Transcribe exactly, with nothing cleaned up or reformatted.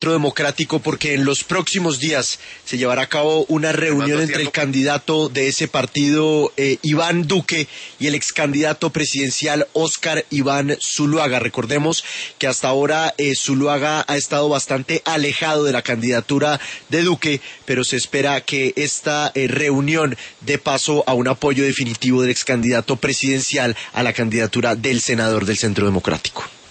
Democrático, porque en los próximos días se llevará a cabo una reunión entre el candidato de ese partido, eh, Iván Duque, y el ex candidato presidencial Óscar Iván Zuluaga. Recordemos que hasta ahora eh, Zuluaga ha estado bastante alejado de la candidatura de Duque, pero se espera que esta eh, reunión dé paso a un apoyo definitivo del ex candidato presidencial a la candidatura del senador del Centro Democrático.